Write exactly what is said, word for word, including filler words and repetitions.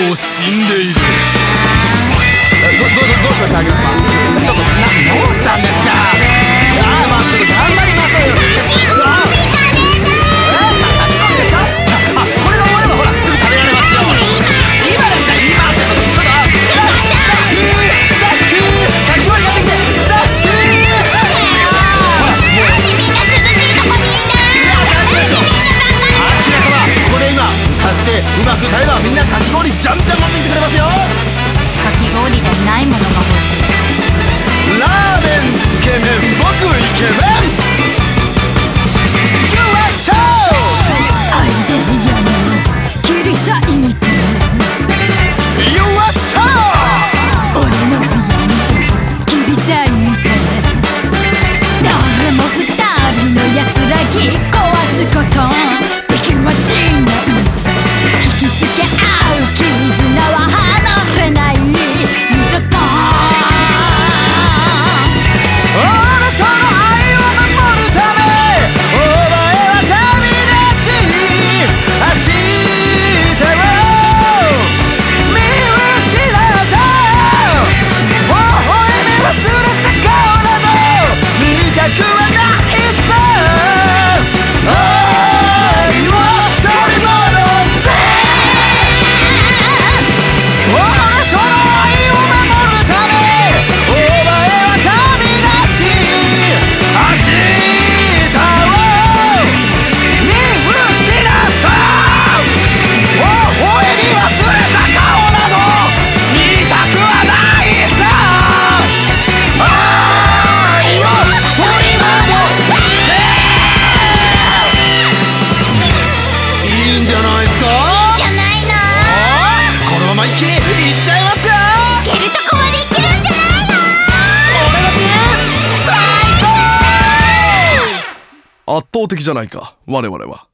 う死んでいる。 どどどどうしました？あげるかちょっとなどうしたんですか？ああまあちょっと頑張りましょうよ。あですか？あこれが終わればほらすぐ食べられますよ。今ですか？今ってちょっとちょっとあスタッフスタッフかき氷買ってきてスタッフ。 なんでみんな涼しいとこにいんだ。 あきら様ここで今買ってうまく食べばみんなかき氷じゃんじゃん持ってきてくれますよ。 かき氷じゃないものが欲しい。 ラーメンつけ麺僕イケメン。よっしゃアイデリアの切り裂いてよっしゃ俺の家に切り裂いて誰も二人の安らぎ壊すことできはしないさ。引きつけ合う絆は離れない二度と。 あなたの愛を守るためお前は旅立ち明日を見失った微笑み忘れた顔など見たくはないさ。愛を取り戻せ。あなたの愛を守るためお前は旅立ち明日を見失った微笑み忘れた顔など見たくはないさ。愛を取り戻せ。いいんじゃないですか？ じゃないの。 このまま一気にいっちゃいますか？ いけるとこまでいけるんじゃないの。 俺たち最高。 圧倒的じゃないか我々は。